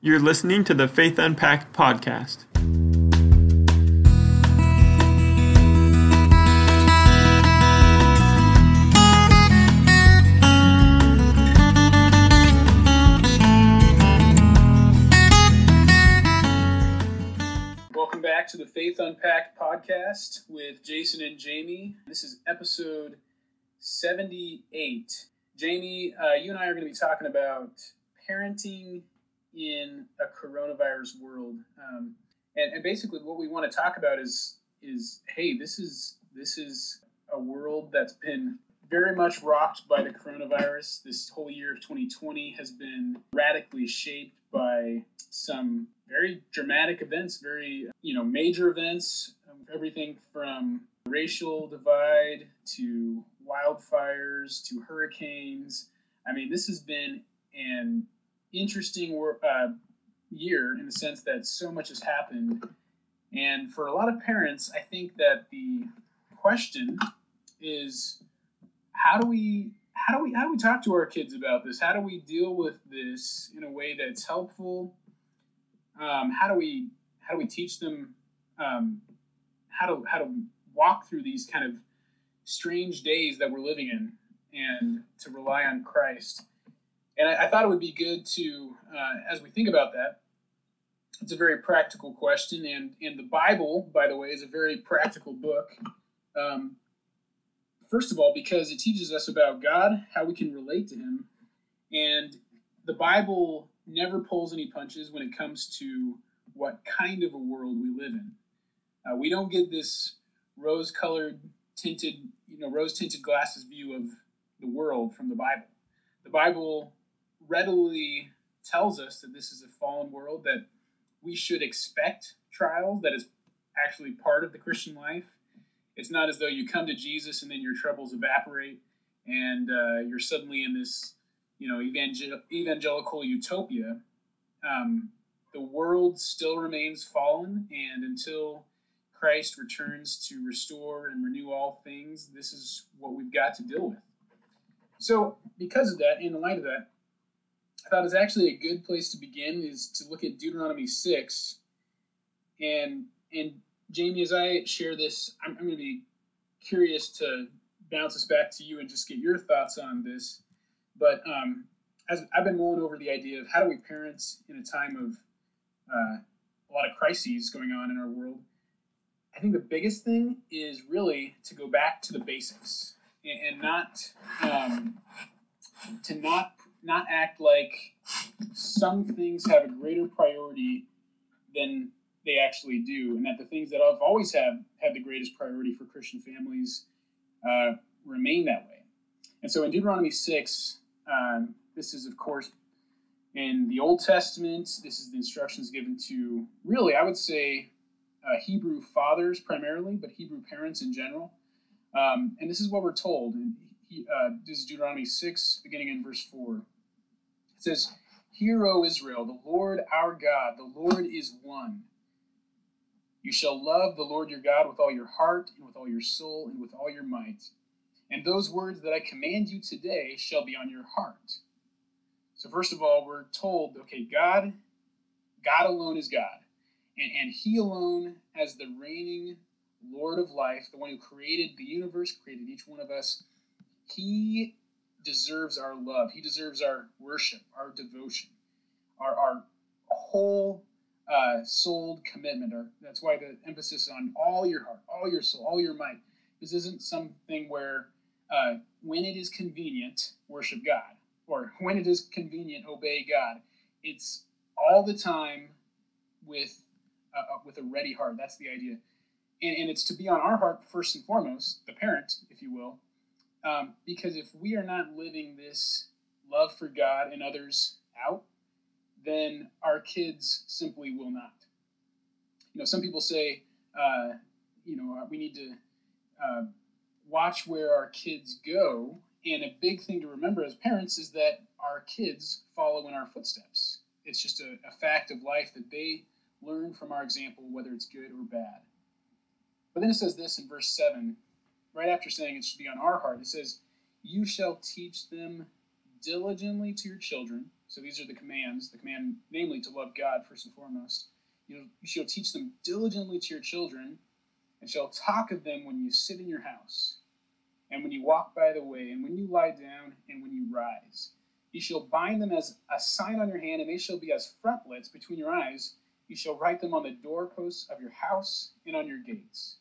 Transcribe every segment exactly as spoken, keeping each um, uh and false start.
You're listening to the Faith Unpacked podcast. Welcome back to the Faith Unpacked podcast with Jason and Jamie. This is episode seventy-eight. Jamie, uh, you and I are going to be talking about parenting in a coronavirus world, um, and, and basically what we want to talk about is is hey, this is this is a world that's been very much rocked by the coronavirus. This whole year of twenty twenty has been radically shaped by some very dramatic events, very you know major events, everything from racial divide to wildfires to hurricanes. I mean, this has been an interesting uh, year in the sense that so much has happened. And for a lot of parents, I think that the question is, how do we how do we how do we talk to our kids about this? How do we deal with this in a way that's helpful? Um, how do we how do we teach them um, how to how to walk through these kind of strange days that we're living in, and to rely on Christ? And I, I thought it would be good to, uh, as we think about that, it's a very practical question. And, and the Bible, by the way, is a very practical book. Um, first of all, because it teaches us about God, how we can relate to him. And the Bible never pulls any punches when it comes to what kind of a world we live in. Uh, we don't get this rose-colored, tinted, you know, rose-tinted glasses view of the world from the Bible. The Bible readily tells us that this is a fallen world, that we should expect trials, that is actually part of the Christian life. It's not as though you come to Jesus and then your troubles evaporate and uh, you're suddenly in this, you know, evangel- evangelical utopia. Um, the world still remains fallen, and until Christ returns to restore and renew all things, this is what we've got to deal with. So because of that, in the light of that, I thought it's actually a good place to begin is to look at Deuteronomy six. And and Jamie, as I share this, I'm, I'm going to be curious to bounce this back to you and just get your thoughts on this. But um, as I've been mulling over the idea of how do we parent in a time of uh, a lot of crises going on in our world, I think the biggest thing is really to go back to the basics and, and not um, to not not act like some things have a greater priority than they actually do, and that the things that have always had had the greatest priority for Christian families uh, remain that way. And so in Deuteronomy six, um, this is, of course, in the Old Testament. This is the instructions given to, really, I would say, uh, Hebrew fathers primarily, but Hebrew parents in general. Um, and this is what we're told. And he, uh, this is Deuteronomy six, beginning in verse four. It says, "Hear, O Israel, the Lord our God, the Lord is one. You shall love the Lord your God with all your heart and with all your soul and with all your might. And those words that I command you today shall be on your heart." So first of all, we're told, okay, God, God alone is God. And, and he alone, as the reigning Lord of life, the one who created the universe, created each one of us, he deserves our love. He deserves our worship, our devotion, our, our whole uh, souled commitment. Our, that's why the emphasis on all your heart, all your soul, all your might. This isn't something where uh, when it is convenient, worship God, or when it is convenient, obey God. It's all the time with uh, with a ready heart. That's the idea. And, and it's to be on our heart first and foremost, the parent, if you will, um, because if we are not living this love for God and others out, then our kids simply will not. You know, some people say, uh, you know, we need to uh, watch where our kids go. And a big thing to remember as parents is that our kids follow in our footsteps. It's just a, a fact of life that they learn from our example, whether it's good or bad. But then it says this in verse seven, right after saying it should be on our heart. It says, "You shall teach them diligently to your children." So these are the commands, the command, namely, to love God first and foremost. You know, you shall teach them diligently to your children, and shall talk of them when you sit in your house, and when you walk by the way, and when you lie down, and when you rise. You shall bind them as a sign on your hand, and they shall be as frontlets between your eyes. You shall write them on the doorposts of your house and on your gates.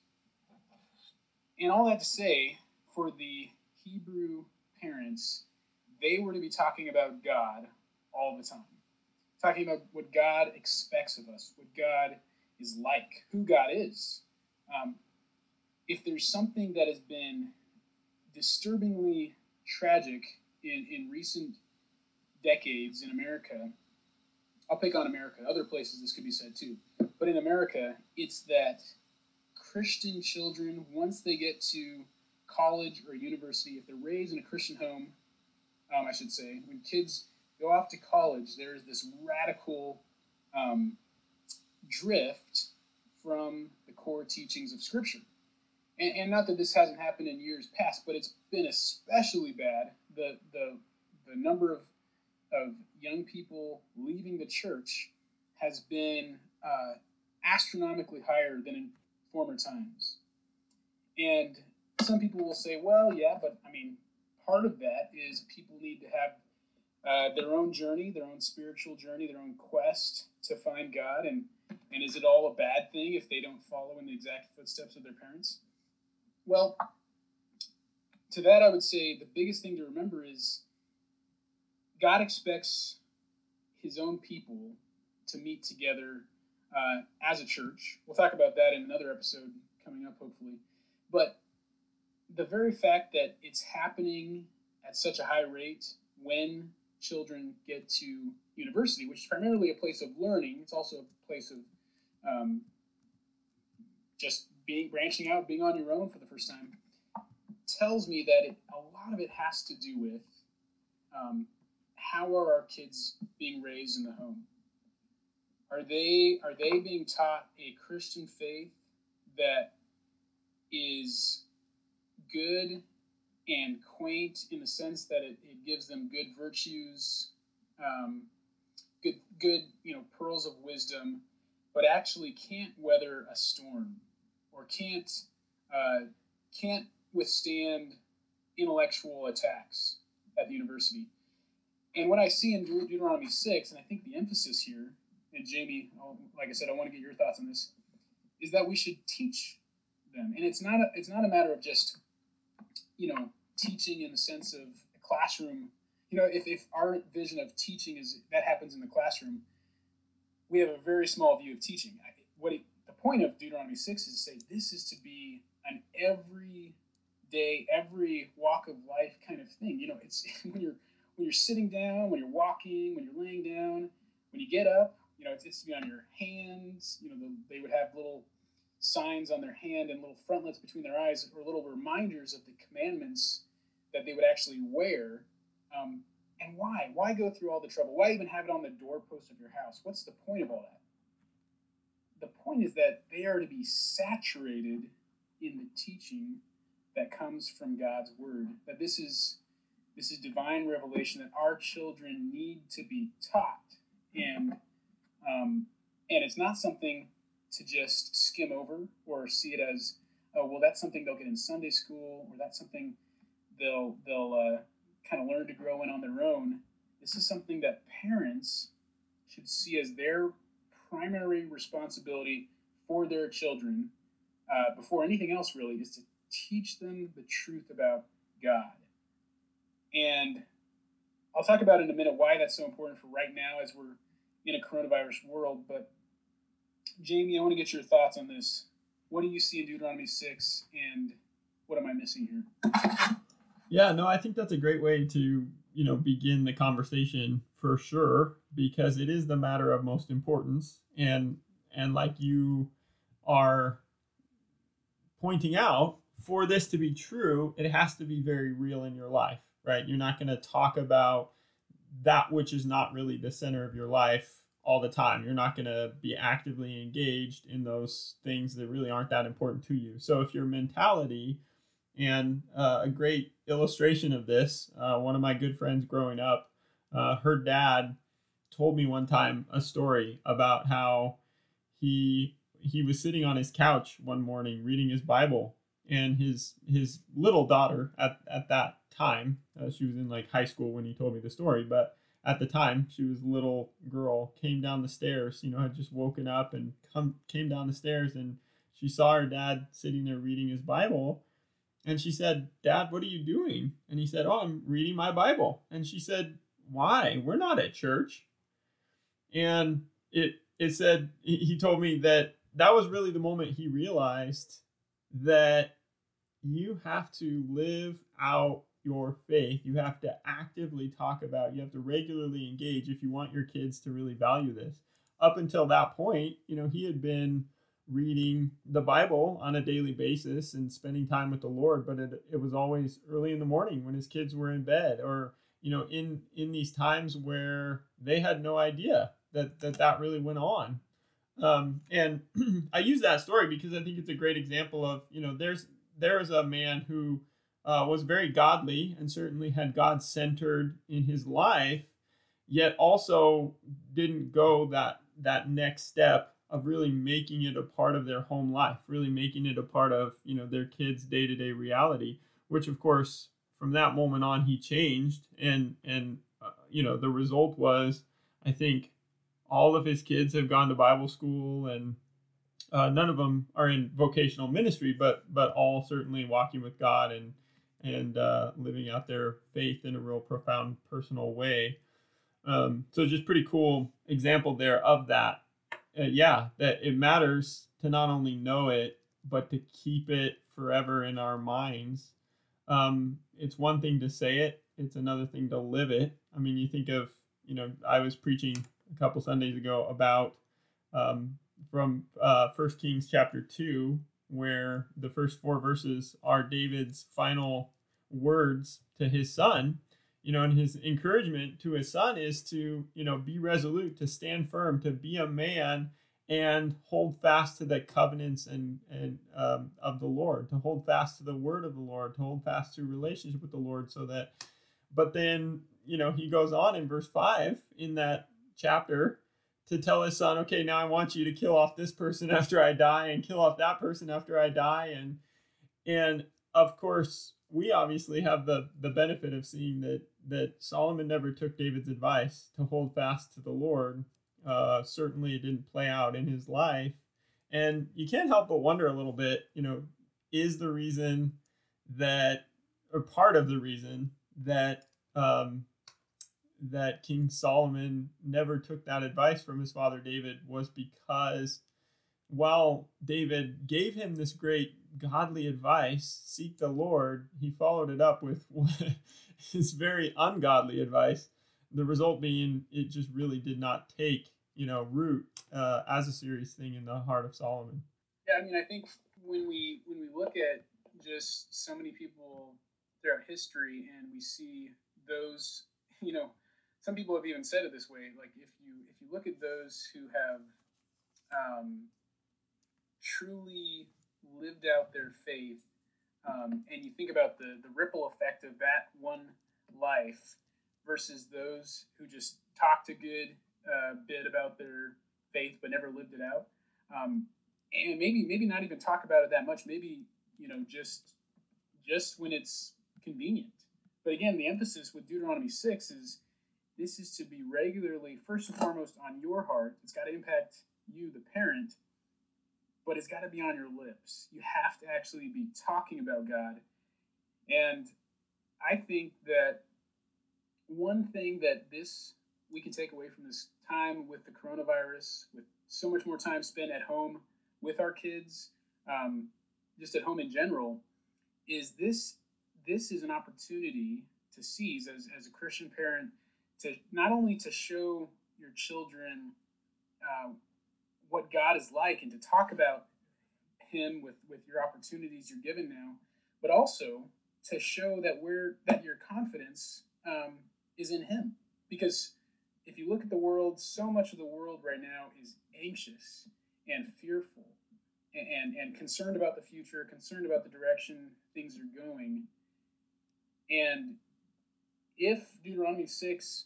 And all that to say, for the Hebrew parents, they were to be talking about God all the time. Talking about what God expects of us, what God is like, who God is. Um, if there's something that has been disturbingly tragic in, in recent decades in America, I'll pick on America. Other places this could be said too. But in America, it's that Christian children, once they get to college or university, if they're raised in a Christian home, um, I should say, when kids go off to college, there's this radical um, drift from the core teachings of Scripture. And, and not that this hasn't happened in years past, but it's been especially bad. The the the number of of young people leaving the church has been uh, astronomically higher than in former times. And some people will say, well, yeah, but I mean, part of that is people need to have uh, their own journey, their own spiritual journey, their own quest to find God. And, and is it all a bad thing if they don't follow in the exact footsteps of their parents? Well, to that I would say the biggest thing to remember is God expects his own people to meet together uh, as a church. We'll talk about that in another episode coming up, hopefully. But the very fact that it's happening at such a high rate when children get to university, which is primarily a place of learning, it's also a place of um, just being branching out, being on your own for the first time, tells me that it, a lot of it has to do with um, how are our kids being raised in the home? Are they are they being taught a Christian faith that is good and quaint in the sense that it, it gives them good virtues, um, good good you know pearls of wisdom, but actually can't weather a storm or can't uh, can't withstand intellectual attacks at the university? And what I see in Deut- Deuteronomy six, and I think the emphasis here, and Jamie, I'll- like I said, I want to get your thoughts on this, is that we should teach them. And it's not a, it's not a matter of just, you know, teaching in the sense of a classroom. You know, if, if our vision of teaching is that happens in the classroom, we have a very small view of teaching. I, what it, the point of Deuteronomy six is to say this is to be an every day, every walk of life kind of thing. You know, it's when you're when you're sitting down, when you're walking, when you're laying down, when you get up, you know, it's, it's to be on your hands. You know, the, they would have little signs on their hand and little frontlets between their eyes, or little reminders of the commandments that they would actually wear. Um, and why? Why go through all the trouble? Why even have it on the doorpost of your house? What's the point of all that? The point is that they are to be saturated in the teaching that comes from God's word. That this is this is divine revelation that our children need to be taught, and um, and it's not something to just skim over or see it as, oh, well, that's something they'll get in Sunday school, or that's something they'll they'll uh, kind of learn to grow in on their own. This is something that parents should see as their primary responsibility for their children, uh, before anything else really, is to teach them the truth about God. And I'll talk about in a minute why that's so important for right now as we're in a coronavirus world. But Jamie, I want to get your thoughts on this. What do you see in Deuteronomy six, and what am I missing here? Yeah, no, I think that's a great way to, you know, begin the conversation for sure, because it is the matter of most importance. And and like you are pointing out, for this to be true, it has to be very real in your life, right? You're not going to talk about that which is not really the center of your life all the time. You're not going to be actively engaged in those things that really aren't that important to you. So if your mentality, and uh, a great illustration of this, uh, one of my good friends growing up, Uh, her dad told me one time a story about how he he was sitting on his couch one morning reading his Bible, and his his little daughter at at that time, uh, she was in like high school when he told me the story, but at the time she was a little girl, came down the stairs, you know, had just woken up and come came down the stairs, and she saw her dad sitting there reading his Bible, and she said, "Dad, what are you doing?" And he said, "Oh, I'm reading my Bible." And she said, "Why? We're not at church." And it it said, he told me that that was really the moment he realized that you have to live out your faith. You have to actively talk about, you have to regularly engage if you want your kids to really value this. Up until that point, you know, he had been reading the Bible on a daily basis and spending time with the Lord, but it, it was always early in the morning when his kids were in bed, or, you know, in, in these times where they had no idea that that, that really went on. Um, and I use that story because I think it's a great example of, you know, there's, there is a man who uh, was very godly and certainly had God centered in his life, yet also didn't go that, that next step of really making it a part of their home life, really making it a part of, you know, their kids' day-to-day reality, which of course, from that moment on, he changed. And, and uh, you know, the result was, I think, all of his kids have gone to Bible school, and uh, none of them are in vocational ministry, but but all certainly walking with God and and uh, living out their faith in a real profound personal way. Um, so just pretty cool example there of that. Uh, yeah, that it matters to not only know it, but to keep it forever in our minds. Um, it's one thing to say it, it's another thing to live it. I mean, you think of, you know, I was preaching a couple Sundays ago about um, from uh, First Kings chapter two, where the first four verses are David's final words to his son. You know, and his encouragement to his son is to, you know, be resolute, to stand firm, to be a man and hold fast to the covenants and, and um, of the Lord, to hold fast to the word of the Lord, to hold fast to relationship with the Lord, so that, but then, you know, he goes on in verse five in that chapter to tell his son, okay, now I want you to kill off this person after I die and kill off that person after I die. And, and of course, we obviously have the, the benefit of seeing that, that Solomon never took David's advice to hold fast to the Lord. Uh, certainly it didn't play out in his life. And you can't help but wonder a little bit, you know, is the reason that, or part of the reason that, um, that King Solomon never took that advice from his father David was because while David gave him this great godly advice, seek the Lord, he followed it up with his very ungodly advice. The result being, it just really did not take, you know, root uh, as a serious thing in the heart of Solomon. Yeah, I mean, I think when we when we look at just so many people throughout history, and we see those, you know, some people have even said it this way, like if you if you look at those who have um, truly lived out their faith, um, and you think about the, the ripple effect of that one life versus those who just talked a good uh, bit about their faith but never lived it out, um, and maybe maybe not even talk about it that much, maybe, you know, just just when it's convenient. But again, the emphasis with Deuteronomy six is this is to be regularly, first and foremost, on your heart. It's got to impact you, the parent, but it's got to be on your lips. You have to actually be talking about God. And I think that one thing that this we can take away from this time with the coronavirus, with so much more time spent at home with our kids, um, just at home in general, is this this is an opportunity to seize as, as a Christian parent, to not only to show your children uh, what God is like and to talk about him with, with your opportunities you're given now, but also to show that we're that your confidence um, is in him. Because if you look at the world, so much of the world right now is anxious and fearful and, and, and concerned about the future, concerned about the direction things are going. And if Deuteronomy six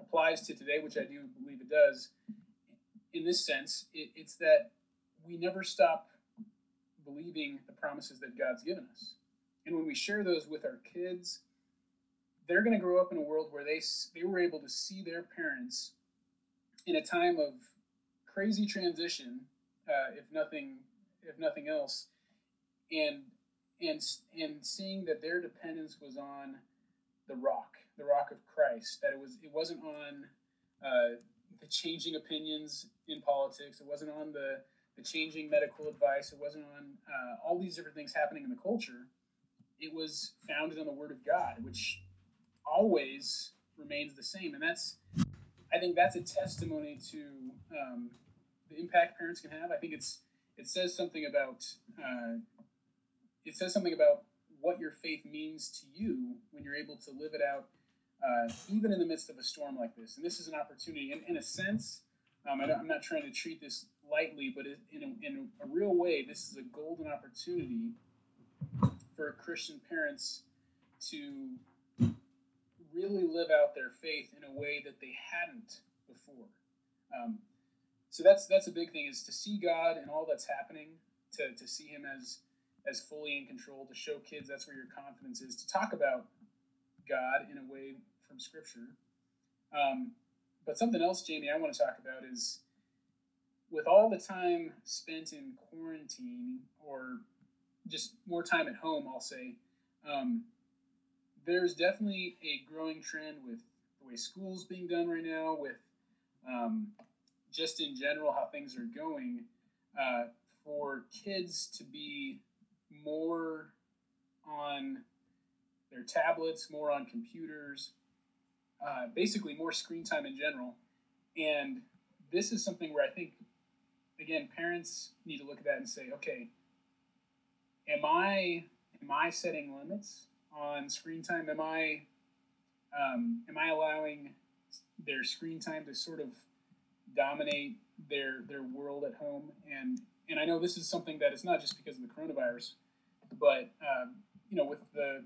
applies to today, which I do believe it does, in this sense, it, it's that we never stop believing the promises that God's given us. And when we share those with our kids, they're going to grow up in a world where they they were able to see their parents in a time of crazy transition, uh, if nothing if nothing else, and and and seeing that their dependence was on the rock, the rock of Christ. That it was it wasn't on uh, the changing opinions in politics. It wasn't on the the changing medical advice. It wasn't on uh, all these different things happening in the culture. It was founded on the Word of God, which always remains the same. And that's, I think that's a testimony to um, the impact parents can have. I think it's it says something about uh, it says something about what your faith means to you when you're able to live it out, uh, even in the midst of a storm like this. And this is an opportunity, in, in a sense. Um, I I'm not trying to treat this lightly, but in a, in a real way, this is a golden opportunity for Christian parents to really live out their faith in a way that they hadn't before. Um, so that's that's a big thing, is to see God and all that's happening, to, to see Him as as fully in control, to show kids that's where your confidence is, to talk about God in a way from Scripture. Um, but something else, Jamie, I want to talk about is, with all the time spent in quarantine, or just more time at home, I'll say, um, there's definitely a growing trend with the way school's being done right now, with um, just in general how things are going, uh, for kids to be more on their tablets, more on computers, uh, basically more screen time in general. And this is something where I think, again, parents need to look at that and say, okay, am I am I setting limits on screen time? Am I um, am I allowing their screen time to sort of dominate their their world at home? And and I know this is something that is not just because of the coronavirus, but um, you know, with the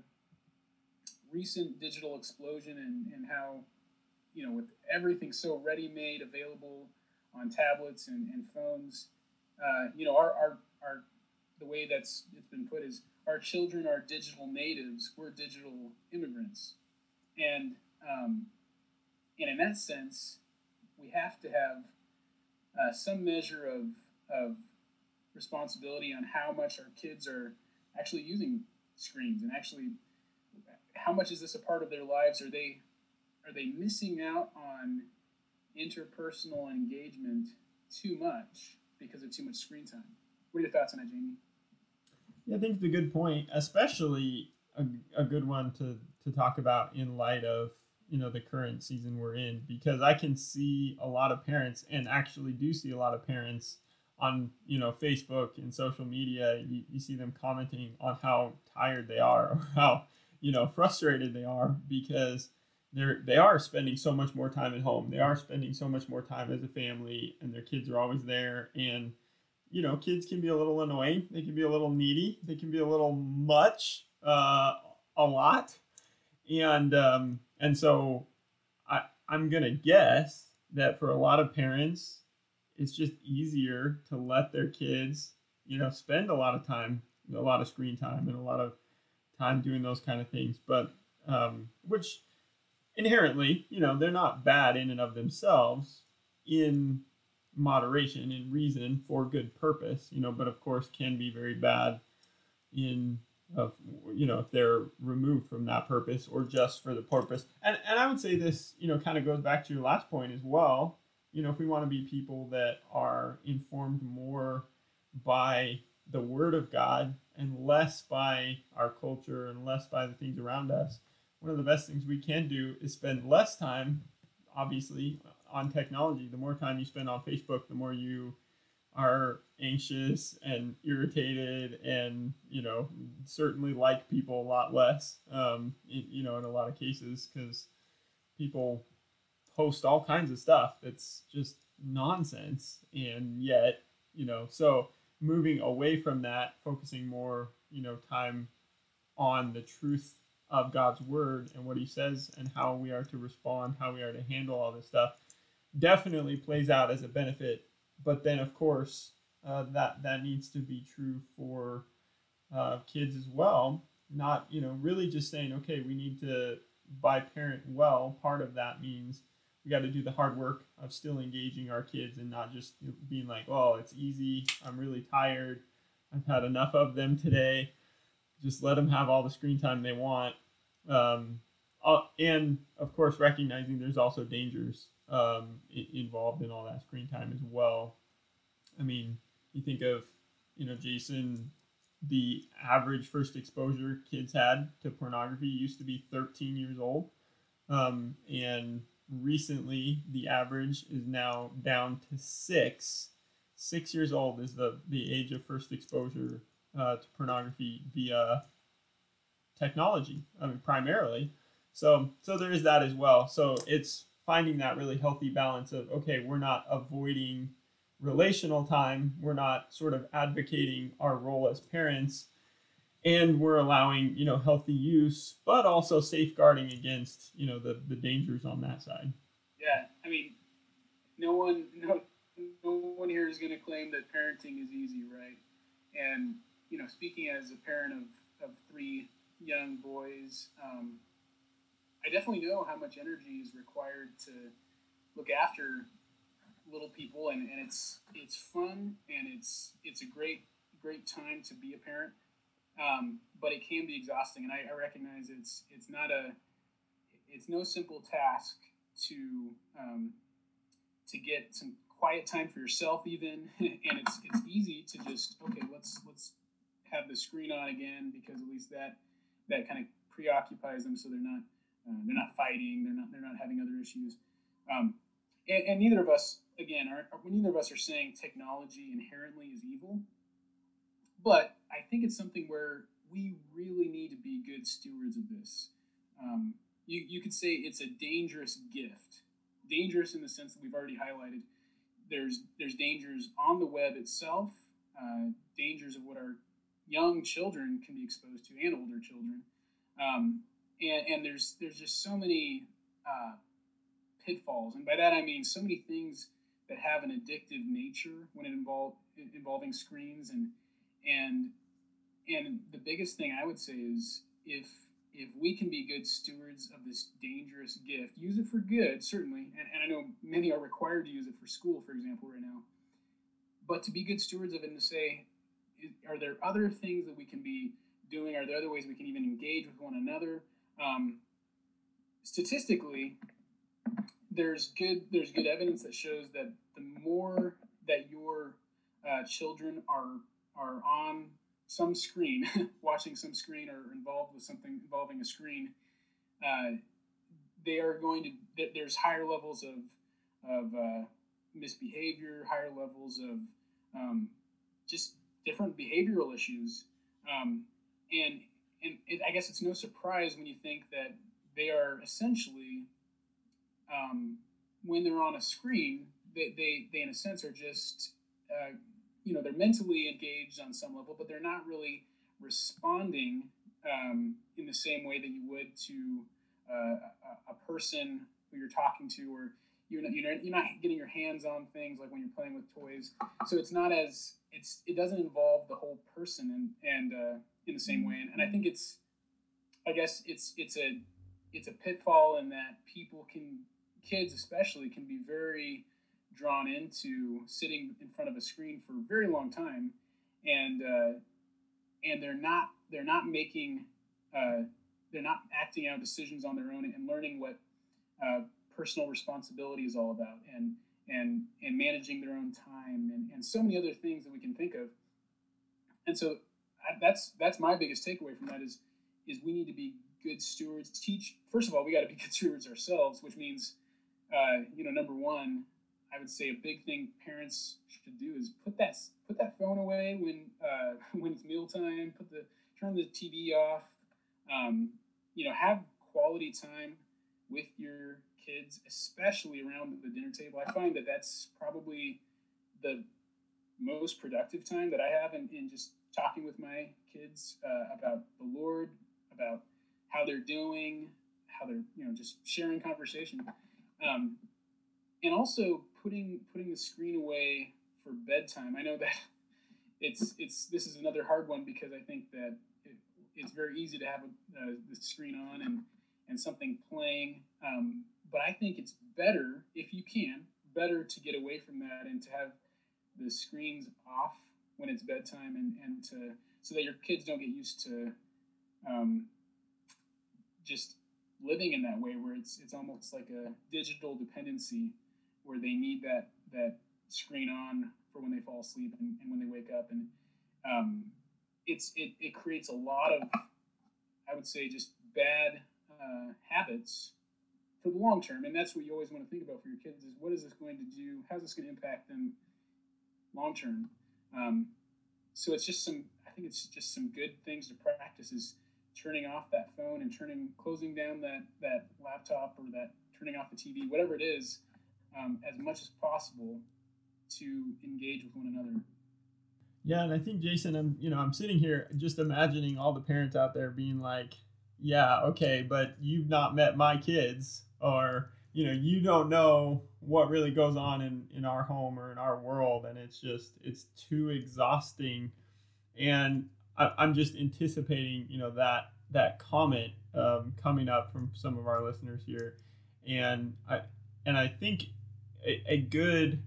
recent digital explosion and, and how, you know, with everything so ready-made, available on tablets and, and phones, uh, you know, our, our our the way that's it's been put is, our children are digital natives. We're digital immigrants, and um, and in that sense, we have to have uh, some measure of of responsibility on how much our kids are actually using screens, and actually how much is this a part of their lives? Are they are they missing out on interpersonal engagement too much because of too much screen time? What are your thoughts on that, Jamie? Yeah, I think it's a good point, especially a, a good one to, to talk about in light of, you know, the current season we're in, because I can see a lot of parents, and actually do see a lot of parents on, you know, Facebook and social media. You, you see them commenting on how tired they are, or how, you know, frustrated they are, because they're they are spending so much more time at home. They are spending so much more time as a family, and their kids are always there. And you know, kids can be a little annoying. They can be a little needy. They can be a little much, uh, a lot. And um, and so I, I'm going to guess that for a lot of parents, it's just easier to let their kids, you know, spend a lot of time, a lot of screen time, and a lot of time doing those kind of things. But um, which inherently, you know, they're not bad in and of themselves, in moderation and reason, for good purpose, you know, but of course can be very bad in of you know, if they're removed from that purpose, or just for the purpose. And and I would say this, you know, kind of goes back to your last point as well. You know, if we want to be people that are informed more by the Word of God and less by our culture and less by the things around us, one of the best things we can do is spend less time, obviously, on technology. The more time you spend on Facebook, the more you are anxious and irritated, and, you know, certainly like people a lot less, um, you know, in a lot of cases, because people post all kinds of stuff that's just nonsense. And yet, you know, so moving away from that, focusing more, you know, time on the truth of God's word and what he says and how we are to respond, how we are to handle all this stuff, definitely plays out as a benefit. But then, of course, uh, that that needs to be true for uh, kids as well. Not, you know, really just saying, okay, we need to by parent well. Part of that means we got to do the hard work of still engaging our kids and not just being like, oh, it's easy. I'm really tired. I've had enough of them today. Just let them have all the screen time they want. Um, uh, and of course, recognizing there's also dangers um, involved in all that screen time as well. I mean, you think of, you know, Jason, the average first exposure kids had to pornography used to be thirteen years old. Um, and recently, the average is now down to six. Six years old is the, the age of first exposure uh, to pornography via technology, I mean, primarily. So, so there is that as well. So it's finding that really healthy balance of, okay, we're not avoiding relational time, we're not sort of advocating our role as parents, and we're allowing, you know, healthy use, but also safeguarding against, you know, the the dangers on that side. Yeah, I mean, no one, no, no one here is going to claim that parenting is easy, right? And you know, speaking as a parent of of three young boys, um, I definitely know how much energy is required to look after little people, and, and it's it's fun, and it's it's a great great time to be a parent, um, but it can be exhausting, and I, I recognize it's it's not a it's no simple task to um, to get some quiet time for yourself even, and it's it's easy to just, okay, let's let's have the screen on again, because at least that that kind of preoccupies them, so they're not uh, they're not fighting, they're not they're not having other issues. Um, and, and neither of us, again, are, neither of us are saying technology inherently is evil, but I think it's something where we really need to be good stewards of this. Um, you, you could say it's a dangerous gift. Dangerous in the sense that we've already highlighted. There's there's dangers on the web itself, uh, dangers of what our young children can be exposed to, and older children. Um, and, and there's there's just so many uh, pitfalls, and by that I mean so many things that have an addictive nature when it involve involving screens, and and and the biggest thing I would say is if if we can be good stewards of this dangerous gift, use it for good, certainly, and, and I know many are required to use it for school, for example, right now, but to be good stewards of it and to say, are there other things that we can be doing? Are there other ways we can even engage with one another? Um, statistically, there's good there's good evidence that shows that the more that your uh, children are are on some screen, watching some screen, or involved with something involving a screen, uh, they are going to. There's higher levels of of uh, misbehavior, higher levels of um, just different behavioral issues, um, and and it, I guess it's no surprise when you think that they are essentially, um, when they're on a screen, they, they, they in a sense are just, uh, you know, they're mentally engaged on some level, but they're not really responding um, in the same way that you would to uh, a, a person who you're talking to, or you're not, you're not getting your hands on things like when you're playing with toys. So it's not as, it's it doesn't involve the whole person and, and uh, in the same way. And, and I think it's, I guess it's it's a it's a pitfall in that people can, kids especially, can be very drawn into sitting in front of a screen for a very long time, and uh, and they're not they're not making uh, they're not acting out decisions on their own and learning what uh, personal responsibility is all about, and and and managing their own time, and, and so many other things that we can think of. And so I, that's that's my biggest takeaway from that is is we need to be good stewards. Teach, first of all, we got to be good stewards ourselves, which means, uh, you know, number one, I would say a big thing parents should do is put that put that phone away when uh, when it's mealtime. Put the turn the T V off. Um, you know, have quality time with your kids, especially around the dinner table. I find that that's probably the most productive time that I have in, in just talking with my kids uh, about the Lord, about how they're doing, how they're, you know, just sharing conversation. Um, and also putting putting the screen away for bedtime. I know that it's it's this is another hard one because I think that it, it's very easy to have a, uh, the screen on and and something playing. Um, but I think it's better, if you can, better to get away from that and to have the screens off when it's bedtime, and, and to so that your kids don't get used to um, just living in that way where it's it's almost like a digital dependency where they need that that screen on for when they fall asleep and, and when they wake up. And um, it's it, it creates a lot of, I would say, just bad uh, habits for the long term. And that's what you always want to think about for your kids is what is this going to do? How's this going to impact them long term? Um, so it's just some, I think it's just some good things to practice is turning off that phone and turning, closing down that, that laptop or that turning off the T V, whatever it is, um, as much as possible to engage with one another. Yeah. And I think, Jason, I'm, you know, I'm sitting here just imagining all the parents out there being like, yeah, okay, but you've not met my kids, or, you know, you don't know what really goes on in, in our home or in our world. And it's just, it's too exhausting. And I, I'm just anticipating, you know, that, that comment um, coming up from some of our listeners here. And I, and I think a, a good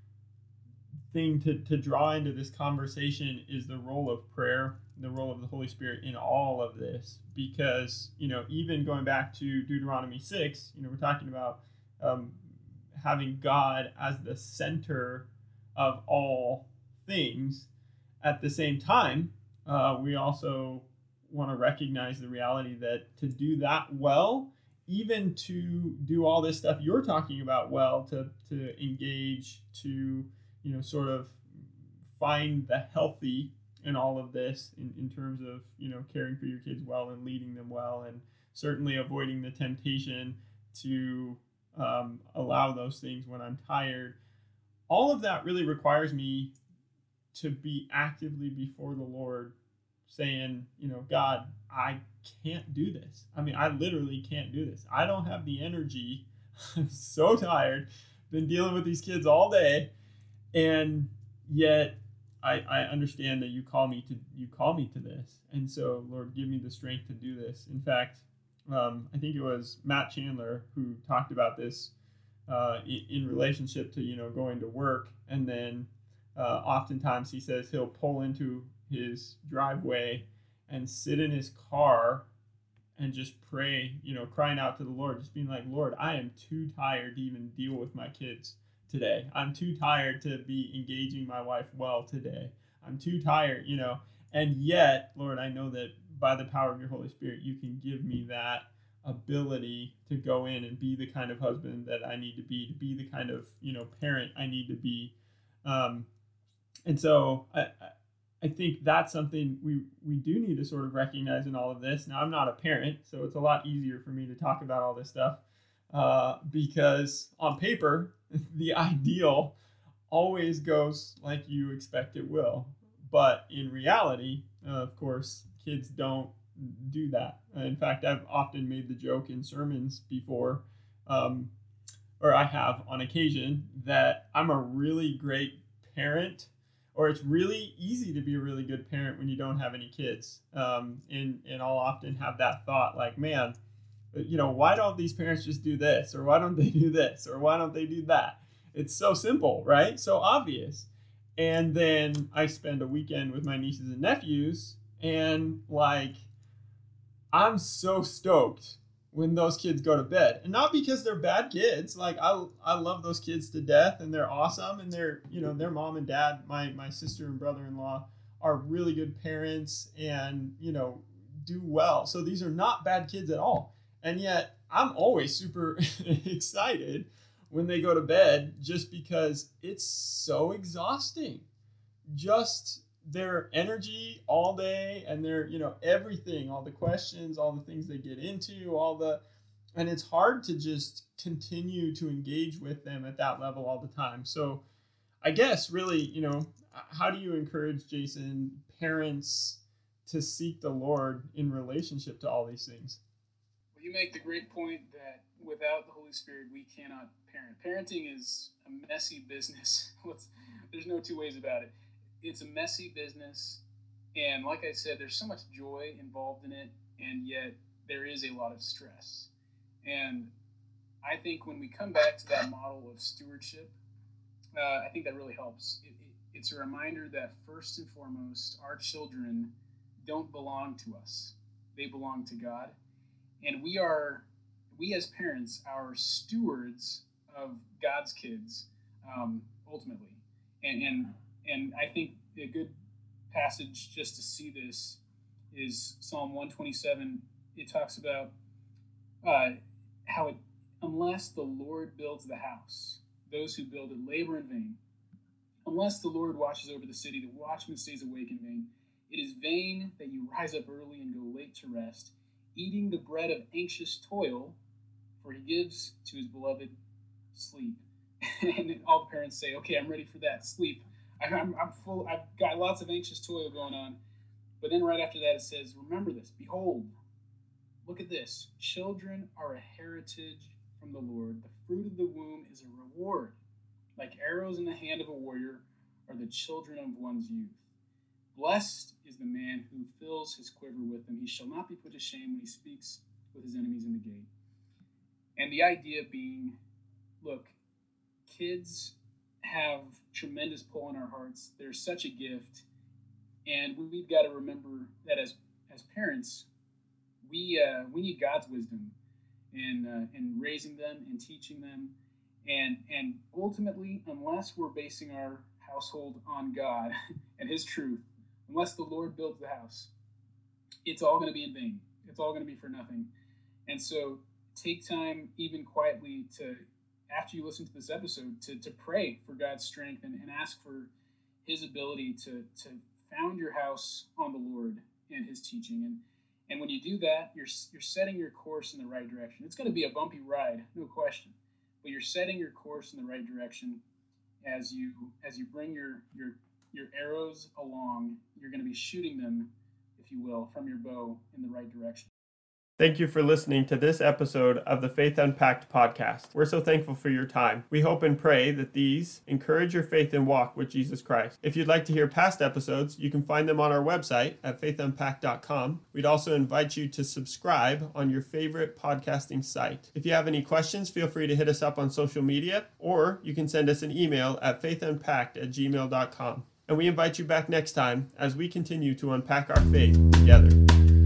thing to, to draw into this conversation is the role of prayer, the role of the Holy Spirit in all of this, because, you know, even going back to Deuteronomy six, you know, we're talking about um, having God as the center of all things. At the same time, uh, we also want to recognize the reality that to do that well, even to do all this stuff you're talking about well, to to engage, to, you know, sort of find the healthy in all of this in, in terms of, you know, caring for your kids well and leading them well, and certainly avoiding the temptation to um, allow those things when I'm tired. All of that really requires me to be actively before the Lord saying, you know, God, I can't do this. I mean, I literally can't do this. I don't have the energy. I'm so tired. Been dealing with these kids all day. And yet I, I understand that you call me to you call me to this. And so, Lord, give me the strength to do this. In fact, um, I think it was Matt Chandler who talked about this uh, in, in relationship to, you know, going to work. And then uh, oftentimes he says he'll pull into his driveway and sit in his car and just pray, you know, crying out to the Lord, just being like, Lord, I am too tired to even deal with my kids today. I'm too tired to be engaging my wife well today. I'm too tired, you know, and yet, Lord, I know that by the power of your Holy Spirit, you can give me that ability to go in and be the kind of husband that I need to be, to be the kind of, you know, parent I need to be. Um, and so I, I think that's something we, we do need to sort of recognize in all of this. Now, I'm not a parent, so it's a lot easier for me to talk about all this stuff uh, because on paper, the ideal always goes like you expect it will. But in reality, uh, of course, kids don't do that. Uh, in fact, I've often made the joke in sermons before, um, or I have on occasion, that I'm a really great parent, or it's really easy to be a really good parent when you don't have any kids. Um, and, and I'll often have that thought like, man, you know, why don't these parents just do this? Or why don't they do this? Or why don't they do that? It's so simple, right? So obvious. And then I spend a weekend with my nieces and nephews, and like, I'm so stoked when those kids go to bed. And not because they're bad kids. Like, I I love those kids to death, and they're awesome, and they're, you know, their mom and dad, my my sister and brother-in-law, are really good parents and, you know, do well. So these are not bad kids at all. And yet I'm always super excited when they go to bed, just because it's so exhausting. Just their energy all day, and their, you know, everything, all the questions, all the things they get into, all the, and it's hard to just continue to engage with them at that level all the time. So I guess really, you know, how do you encourage, Jason, parents to seek the Lord in relationship to all these things? you make the great point that without the Holy Spirit, we cannot parent. Parenting is a messy business. There's no two ways about it. It's a messy business, and like I said, there's so much joy involved in it, and yet there is a lot of stress. And I think when we come back to that model of stewardship, uh, I think that really helps. It, it, it's a reminder that first and foremost, our children don't belong to us. They belong to God. And we are, we as parents, are stewards of God's kids, um, ultimately. And, and and I think a good passage just to see this is Psalm one twenty-seven. It talks about uh, how it, unless the Lord builds the house, those who build it labor in vain. Unless the Lord watches over the city, the watchman stays awake in vain. It is vain that you rise up early and go late to rest, eating the bread of anxious toil, for he gives to his beloved sleep. And all the parents say, okay, I'm ready for that, sleep. I'm, I'm full, I've got lots of anxious toil going on. But then right after that it says, remember this, behold, look at this. Children are a heritage from the Lord. The fruit of the womb is a reward. Like arrows in the hand of a warrior are the children of one's youth. Blessed is the man who fills his quiver with them. He shall not be put to shame when he speaks with his enemies in the gate. And the idea being, look, kids have tremendous pull in our hearts. They're such a gift. And we've got to remember that as as parents, we uh, we need God's wisdom in uh, in raising them and teaching them. And and ultimately, unless we're basing our household on God and his truth, unless the Lord builds the house, it's all going to be in vain. It's all going to be for nothing. And so take time, even quietly, to, after you listen to this episode, to, to pray for God's strength and, and ask for his ability to, to found your house on the Lord and his teaching. And and when you do that, you're you're setting your course in the right direction. It's going to be a bumpy ride, no question, but you're setting your course in the right direction as you as you bring your your your arrows along. You're going to be shooting them, if you will, from your bow in the right direction. Thank you for listening to this episode of the Faith Unpacked podcast. We're so thankful for your time. We hope and pray that these encourage your faith and walk with Jesus Christ. If you'd like to hear past episodes, you can find them on our website at faith unpacked dot com. We'd also invite you to subscribe on your favorite podcasting site. If you have any questions, feel free to hit us up on social media, or you can send us an email at faith unpacked at gmail dot com. And we invite you back next time as we continue to unpack our faith together.